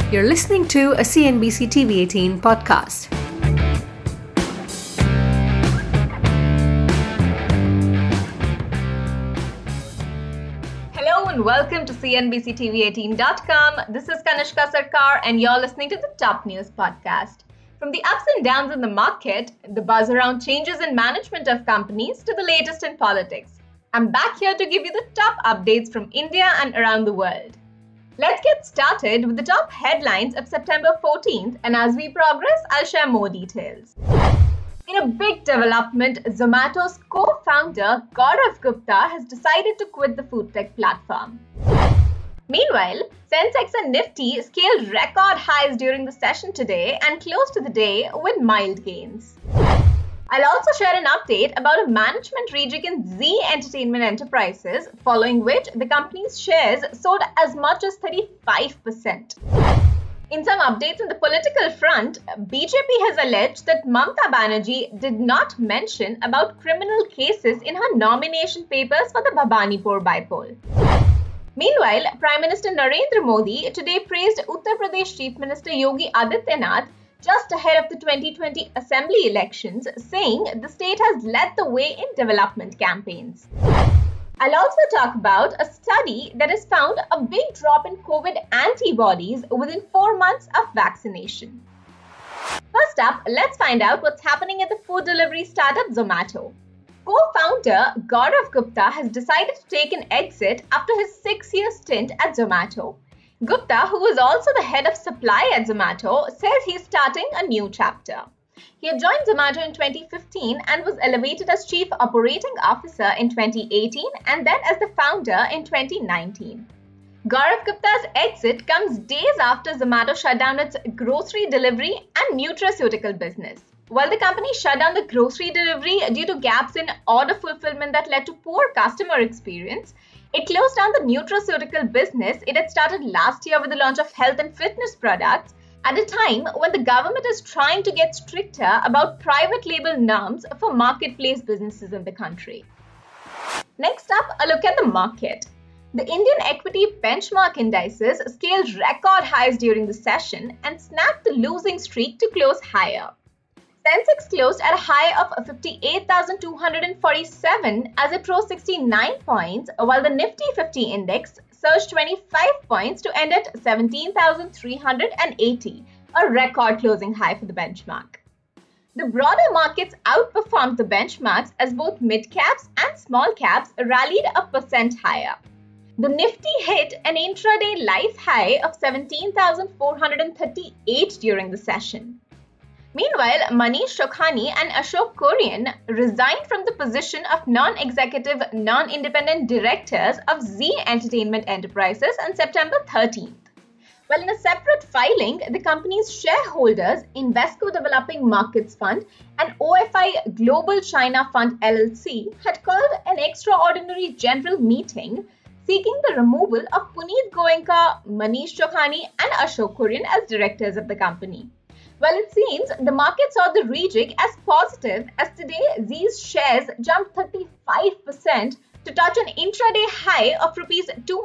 You're listening to a CNBC TV18 podcast. Hello and welcome to CNBCTV18.com. This is Kanishka Sarkar and you're listening to the Top News Podcast. From the ups and downs in the market, the buzz around changes in management of companies to the latest in politics, I'm back here to give you the top updates from India and around the world. Let's get started with the top headlines of September 14th, and as we progress, I'll share more details. In a big development, Zomato's co-founder Gaurav Gupta has decided to quit the food tech platform. Meanwhile, Sensex and Nifty scaled record highs during the session today and closed to the day with mild gains. I'll also share an update about a management rejig in Zee Entertainment Enterprises, following which the company's shares soared as much as 35%. In some updates on the political front, BJP has alleged that Mamata Banerjee did not mention about criminal cases in her nomination papers for the Bhabanipur bypoll. Meanwhile, Prime Minister Narendra Modi today praised Uttar Pradesh Chief Minister Yogi Adityanath just ahead of the 2020 Assembly elections, saying the state has led the way in development campaigns. I'll also talk about a study that has found a big drop in COVID antibodies within 4 months of vaccination. First up, let's find out what's happening at the food delivery startup Zomato. Co-founder Gaurav Gupta has decided to take an exit after his 6-year stint at Zomato. Gupta, who is also the head of supply at Zomato, says he's starting a new chapter. He had joined Zomato in 2015 and was elevated as Chief Operating Officer in 2018 and then as the founder in 2019. Gaurav Gupta's exit comes days after Zomato shut down its grocery delivery and nutraceutical business. While the company shut down the grocery delivery due to gaps in order fulfillment that led to poor customer experience, it closed down the nutraceutical business it had started last year with the launch of health and fitness products at a time when the government is trying to get stricter about private label norms for marketplace businesses in the country. Next up, a look at the market. The Indian equity benchmark indices scaled record highs during the session and snapped the losing streak to close higher. Sensex closed at a high of 58,247 as it rose 69 points, while the Nifty 50 index surged 25 points to end at 17,380, a record closing high for the benchmark. The broader markets outperformed the benchmarks as both mid-caps and small caps rallied a percent higher. The Nifty hit an intraday life high of 17,438 during the session. Meanwhile, Manish Chokhani and Ashok Kurian resigned from the position of non-executive, non-independent directors of Zee Entertainment Enterprises on September 13th. While in a separate filing, the company's shareholders, Invesco Developing Markets Fund and OFI Global China Fund LLC, had called an extraordinary general meeting seeking the removal of Puneet Goenka, Manish Chokhani and Ashok Kurian as directors of the company. Well, it seems the market saw the rejig as positive as today Zee's shares jumped 35% to touch an intraday high of Rs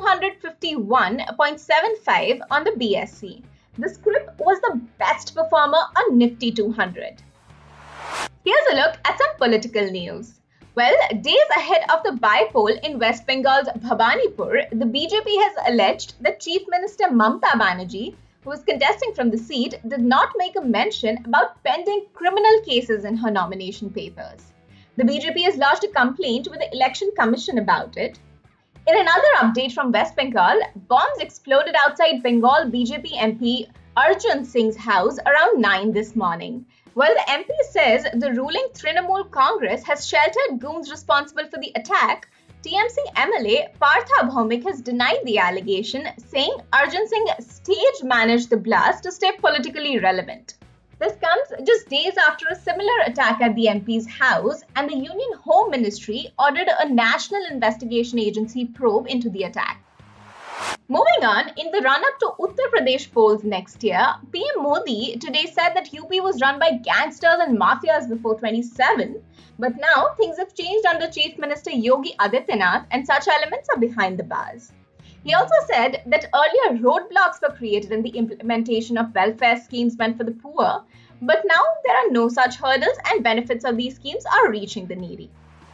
251.75 on the BSE. The scrip was the best performer on Nifty 200. Here's a look at some political news. Well, days ahead of the bypoll in West Bengal's Bhabanipur, the BJP has alleged that Chief Minister Mamata Banerjee, who is contesting from the seat, did not make a mention about pending criminal cases in her nomination papers. The BJP has lodged a complaint with the Election Commission about it. In another update from West Bengal, bombs exploded outside Bengal BJP MP Arjun Singh's house around 9 this morning. While the MP says the ruling Trinamool Congress has sheltered goons responsible for the attack, TMC MLA Partha Bhaumik has denied the allegation, saying Arjun Singh stage managed the blast to stay politically relevant. This comes just days after a similar attack at the MP's house, and the Union Home Ministry ordered a National Investigation Agency probe into the attack. Moving on, in the run-up to Uttar Pradesh polls next year, PM Modi today said that UP was run by gangsters and mafias before 27, but now things have changed under Chief Minister Yogi Adityanath and such elements are behind the bars. He also said that earlier roadblocks were created in the implementation of welfare schemes meant for the poor, but now there are no such hurdles and benefits of these schemes are reaching the needy.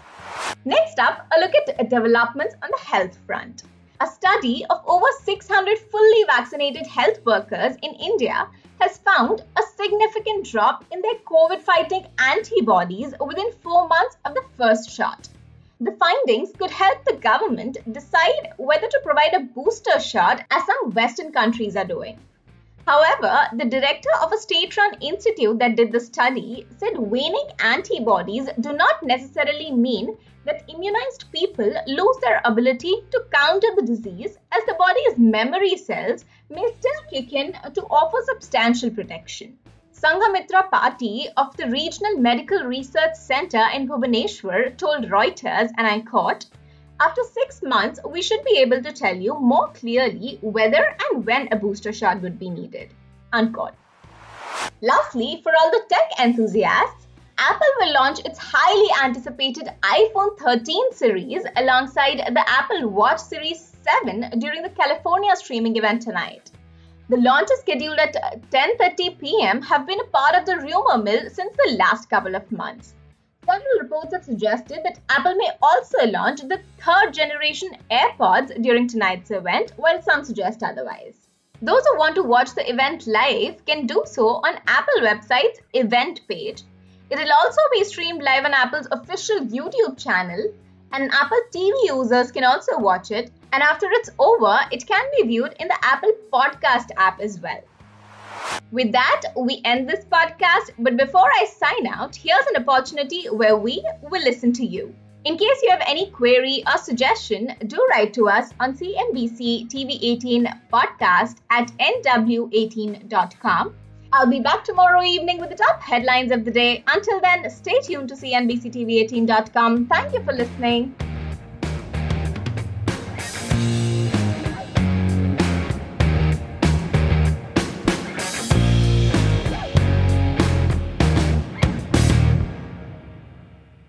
Next up, a look at developments on the health front. A study of over 600 fully vaccinated health workers in India has found a significant drop in their COVID-fighting antibodies within 4 months of the first shot. The findings could help the government decide whether to provide a booster shot, as some Western countries are doing. However, the director of a state-run institute that did the study said waning antibodies do not necessarily mean that immunized people lose their ability to counter the disease, as the body's memory cells may still kick in to offer substantial protection. Sanghamitra Pati of the Regional Medical Research Center in Bhubaneswar told Reuters, and I quote, "After 6 months, we should be able to tell you more clearly whether and when a booster shot would be needed." Unquote. Lastly, for all the tech enthusiasts, Apple will launch its highly anticipated iPhone 13 series alongside the Apple Watch Series 7 during the California streaming event tonight. The launch is scheduled at 10:30 p.m. have been a part of the rumor mill since the last couple of months. Several reports have suggested that Apple may also launch the third generation AirPods during tonight's event, while some suggest otherwise. Those who want to watch the event live can do so on Apple website's event page. It will also be streamed live on Apple's official YouTube channel, and Apple TV users can also watch it, and after it's over, it can be viewed in the Apple Podcast app as well. With that, we end this podcast, but before I sign out, here's an opportunity where we will listen to you. In case you have any query or suggestion, do write to us on CNBC TV18 podcast at nw18.com. I'll be back tomorrow evening with the top headlines of the day. Until then, stay tuned to CNBC TV18.com. Thank you for listening.